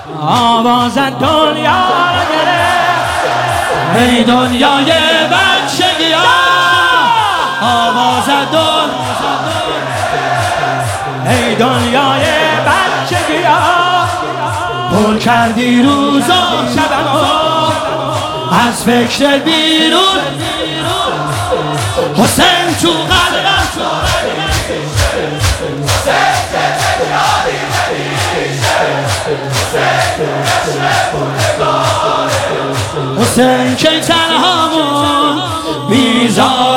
آواز دنیا را گرفت ای دنیای بچگی آواز دنیا ای دنیای بچگی پر کردی روز و شبمو از فکر بیرون حسین تو قلبم حسین که تنهامون بیزار